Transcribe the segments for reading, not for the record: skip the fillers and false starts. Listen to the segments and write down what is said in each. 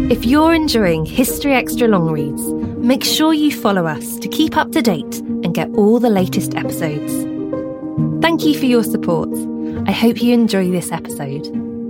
If you're enjoying History Extra long reads, make sure you follow us to keep up to date and get all the latest episodes. Thank you for your support. I hope you enjoy this episode.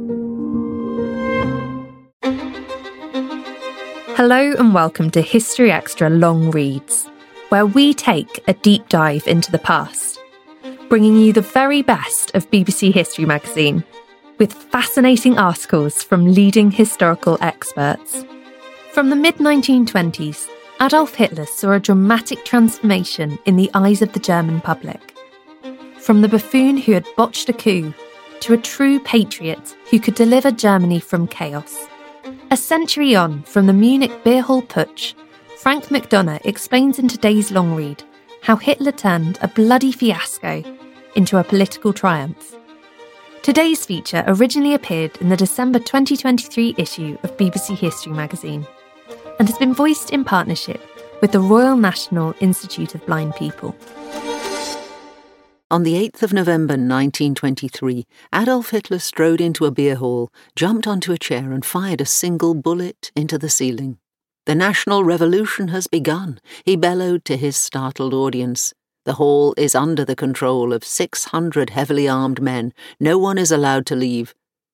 Hello and welcome to History Extra long reads, where we take a deep dive into the past, bringing you the very best of BBC History magazine, with fascinating articles from leading historical experts. From the mid-1920s, Adolf Hitler saw a dramatic transformation in the eyes of the German public. From the buffoon who had botched a coup, to a true patriot who could deliver Germany from chaos. A century on from the Munich beer hall putsch, Frank McDonough explains in today's long read how Hitler turned a bloody fiasco into a political triumph. Today's feature originally appeared in the December 2023 issue of BBC History magazine and has been voiced in partnership with the Royal National Institute of Blind People. On the 8th of November 1923, Adolf Hitler strode into a beer hall, jumped onto a chair and fired a single bullet into the ceiling. "The national revolution has begun," he bellowed to his startled audience. "The hall is under the control of 600 heavily armed men. No one is allowed to leave."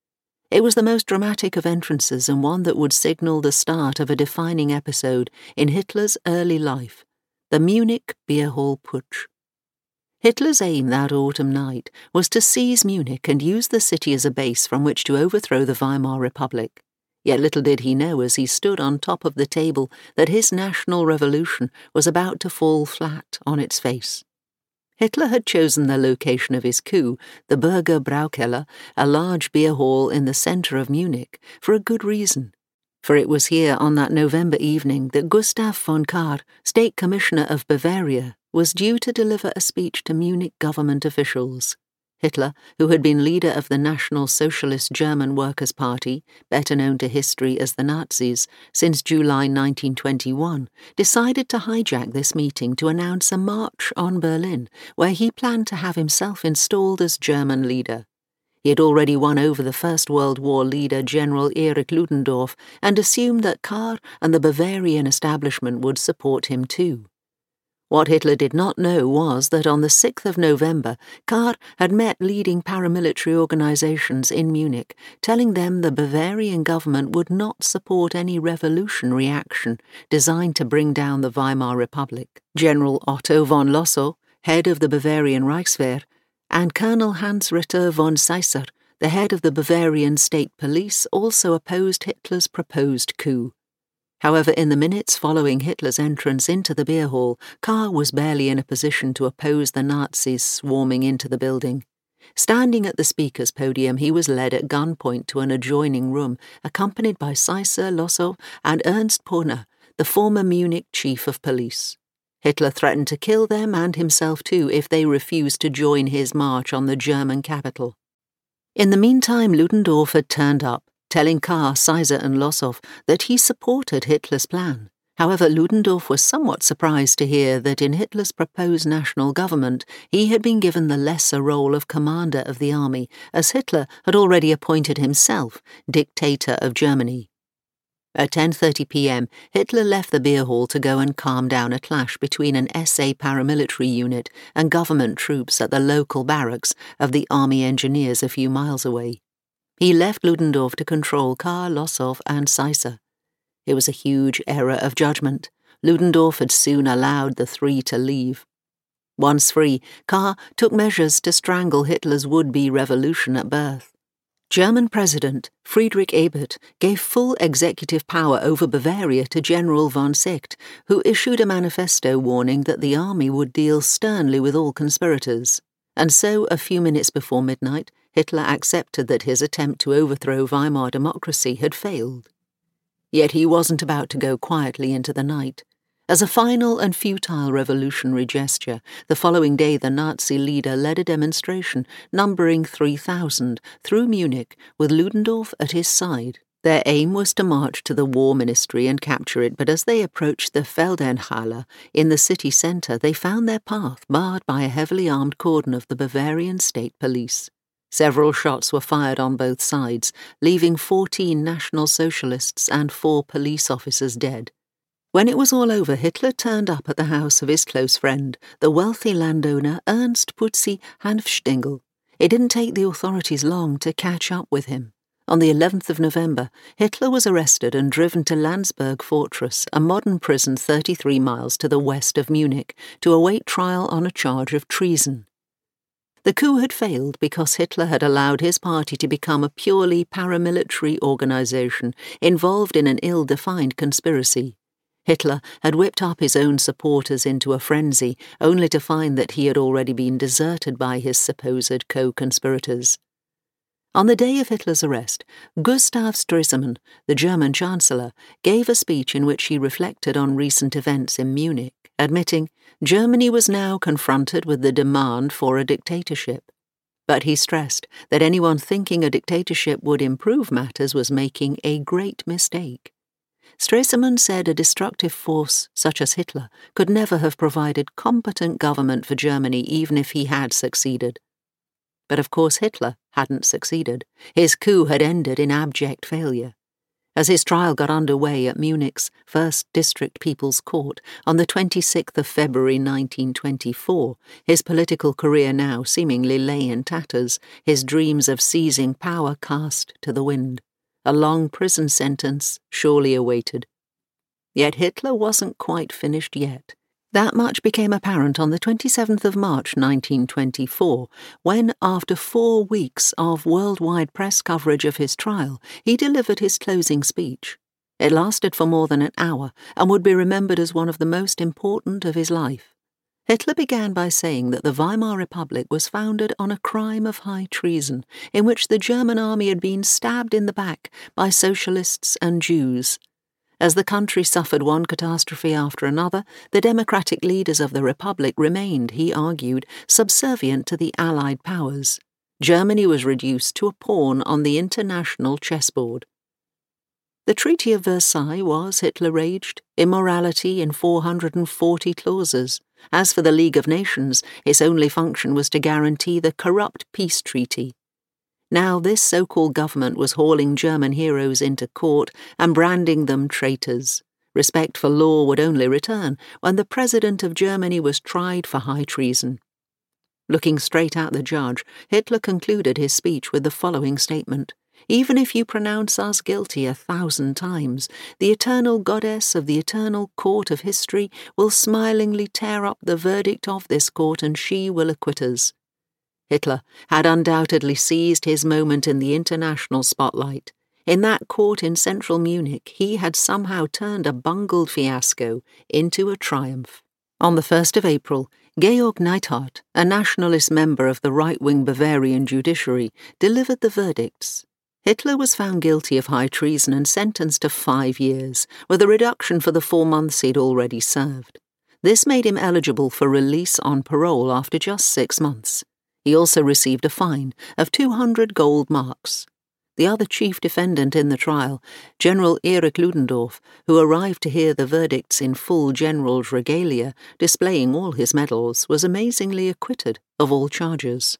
It was the most dramatic of entrances and one that would signal the start of a defining episode in Hitler's early life, the Munich beer hall putsch. Hitler's aim that autumn night was to seize Munich and use the city as a base from which to overthrow the Weimar Republic. Yet little did he know as he stood on top of the table that his national revolution was about to fall flat on its face. Hitler had chosen the location of his coup, the Burger Braukeller, a large beer hall in the centre of Munich, for a good reason. For it was here on that November evening that Gustav von Kahr, State Commissioner of Bavaria, was due to deliver a speech to Munich government officials. Hitler, who had been leader of the National Socialist German Workers' Party, better known to history as the Nazis, since July 1921, decided to hijack this meeting to announce a march on Berlin, where he planned to have himself installed as German leader. He had already won over the First World War leader General Erich Ludendorff and assumed that Kahr and the Bavarian establishment would support him too. What Hitler did not know was that on the 6th of November, Kahr had met leading paramilitary organizations in Munich, telling them the Bavarian government would not support any revolutionary action designed to bring down the Weimar Republic. General Otto von Lossow, head of the Bavarian Reichswehr, and Colonel Hans Ritter von Seisser, the head of the Bavarian State Police, also opposed Hitler's proposed coup. However, in the minutes following Hitler's entrance into the beer hall, Kahr was barely in a position to oppose the Nazis swarming into the building. Standing at the speaker's podium, he was led at gunpoint to an adjoining room, accompanied by Seisser, Lossow, and Ernst Purner, the former Munich chief of police. Hitler threatened to kill them and himself too if they refused to join his march on the German capital. In the meantime, Ludendorff had turned up, telling Kahr, Seisser and Lossow that he supported Hitler's plan. However, Ludendorff was somewhat surprised to hear that in Hitler's proposed national government he had been given the lesser role of commander of the army, as Hitler had already appointed himself dictator of Germany. At 10:30 p.m, Hitler left the beer hall to go and calm down a clash between an SA paramilitary unit and government troops at the local barracks of the Army Engineers a few miles away. He left Ludendorff to control Kahr, Lossow and Seisser. It was a huge error of judgment. Ludendorff had soon allowed the three to leave. Once free, Kahr took measures to strangle Hitler's would-be revolution at birth. German President Friedrich Ebert gave full executive power over Bavaria to General von Seeckt, who issued a manifesto warning that the army would deal sternly with all conspirators. And so, a few minutes before midnight, Hitler accepted that his attempt to overthrow Weimar democracy had failed. Yet he wasn't about to go quietly into the night. As a final and futile revolutionary gesture, the following day the Nazi leader led a demonstration numbering 3,000 through Munich with Ludendorff at his side. Their aim was to march to the War Ministry and capture it, but as they approached the Feldherrnhalle in the city centre, they found their path barred by a heavily armed cordon of the Bavarian State Police. Several shots were fired on both sides, leaving 14 National Socialists and 4 police officers dead. When it was all over, Hitler turned up at the house of his close friend, the wealthy landowner Ernst Putzi Hanfstaengl. It didn't take the authorities long to catch up with him. On the 11th of November, Hitler was arrested and driven to Landsberg Fortress, a modern prison 33 miles to the west of Munich, to await trial on a charge of treason. The coup had failed because Hitler had allowed his party to become a purely paramilitary organization involved in an ill-defined conspiracy. Hitler had whipped up his own supporters into a frenzy, only to find that he had already been deserted by his supposed co-conspirators. On the day of Hitler's arrest, Gustav Stresemann, the German Chancellor, gave a speech in which he reflected on recent events in Munich, admitting Germany was now confronted with the demand for a dictatorship. But he stressed that anyone thinking a dictatorship would improve matters was making a great mistake. Stresemann said a destructive force such as Hitler could never have provided competent government for Germany even if he had succeeded. But of course Hitler hadn't succeeded. His coup had ended in abject failure. As his trial got underway at Munich's 1st District People's Court on the 26th of February 1924, his political career now seemingly lay in tatters, his dreams of seizing power cast to the wind. A long prison sentence surely awaited. Yet Hitler wasn't quite finished yet. That much became apparent on the 27th of March 1924, when, after 4 weeks of worldwide press coverage of his trial, he delivered his closing speech. It lasted for more than an hour and would be remembered as one of the most important of his life. Hitler began by saying that the Weimar Republic was founded on a crime of high treason, in which the German army had been stabbed in the back by socialists and Jews. As the country suffered one catastrophe after another, the democratic leaders of the Republic remained, he argued, subservient to the Allied powers. Germany was reduced to a pawn on the international chessboard. The Treaty of Versailles was, Hitler raged, immorality in 440 clauses. As for the League of Nations, its only function was to guarantee the corrupt peace treaty. Now this so-called government was hauling German heroes into court and branding them traitors. Respect for law would only return when the President of Germany was tried for high treason. Looking straight at the judge, Hitler concluded his speech with the following statement: "Even if you pronounce us guilty 1,000 times, the eternal goddess of the eternal court of history will smilingly tear up the verdict of this court, and she will acquit us." Hitler had undoubtedly seized his moment in the international spotlight. In that court in central Munich, he had somehow turned a bungled fiasco into a triumph. On the 1st of April, Georg Neidhardt, a nationalist member of the right-wing Bavarian judiciary, delivered the verdicts. Hitler was found guilty of high treason and sentenced to 5 years, with a reduction for the 4 months he'd already served. This made him eligible for release on parole after just 6 months. He also received a fine of 200 gold marks. The other chief defendant in the trial, General Erich Ludendorff, who arrived to hear the verdicts in full general's regalia, displaying all his medals, was amazingly acquitted of all charges.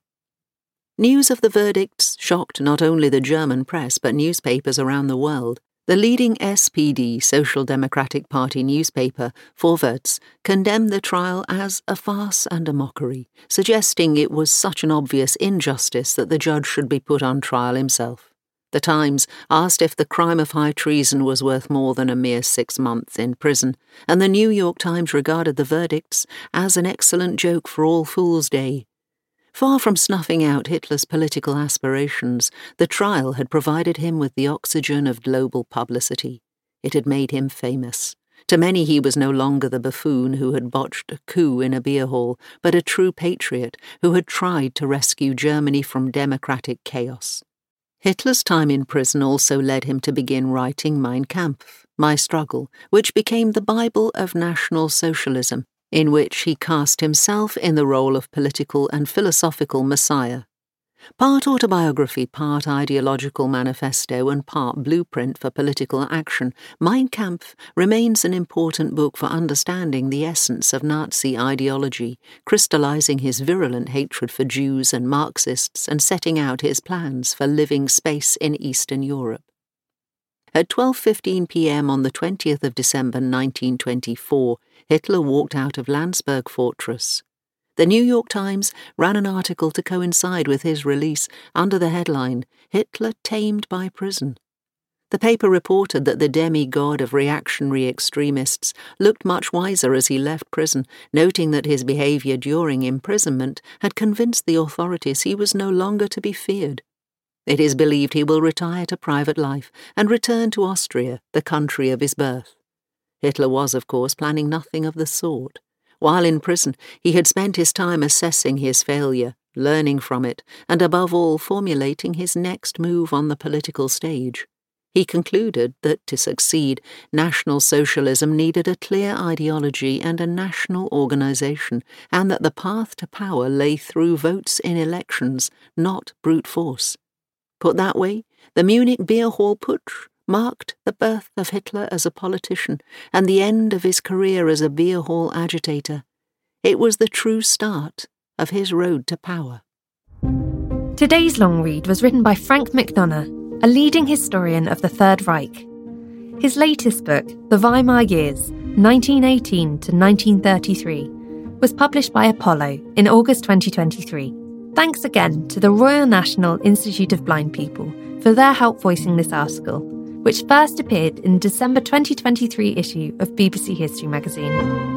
News of the verdicts shocked not only the German press but newspapers around the world. The leading SPD, Social Democratic Party newspaper, Vorwärts, condemned the trial as a farce and a mockery, suggesting it was such an obvious injustice that the judge should be put on trial himself. The Times asked if the crime of high treason was worth more than a mere 6 months in prison, and the New York Times regarded the verdicts as an excellent joke for All Fool's Day. Far from snuffing out Hitler's political aspirations, the trial had provided him with the oxygen of global publicity. It had made him famous. To many he was no longer the buffoon who had botched a coup in a beer hall, but a true patriot who had tried to rescue Germany from democratic chaos. Hitler's time in prison also led him to begin writing Mein Kampf, My Struggle, which became the Bible of National Socialism, in which he cast himself in the role of political and philosophical messiah. Part autobiography, part ideological manifesto, and part blueprint for political action, Mein Kampf remains an important book for understanding the essence of Nazi ideology, crystallizing his virulent hatred for Jews and Marxists and setting out his plans for living space in Eastern Europe. At 12:15 p.m. on the 20th of December 1924, Hitler walked out of Landsberg Fortress. The New York Times ran an article to coincide with his release under the headline, "Hitler Tamed by Prison." The paper reported that the demigod of reactionary extremists looked much wiser as he left prison, noting that his behaviour during imprisonment had convinced the authorities he was no longer to be feared. It is believed he will retire to private life and return to Austria, the country of his birth. Hitler was, of course, planning nothing of the sort. While in prison, he had spent his time assessing his failure, learning from it, and above all formulating his next move on the political stage. He concluded that to succeed, National Socialism needed a clear ideology and a national organisation, and that the path to power lay through votes in elections, not brute force. Put that way, the Munich beer hall putsch marked the birth of Hitler as a politician and the end of his career as a beer hall agitator. It was the true start of his road to power. Today's long read was written by Frank McDonough, a leading historian of the Third Reich. His latest book, The Weimar Years, 1918 to 1933, was published by Apollo in August 2023. Thanks again to the Royal National Institute of Blind People for their help voicing this article, which first appeared in the December 2023 issue of BBC History magazine.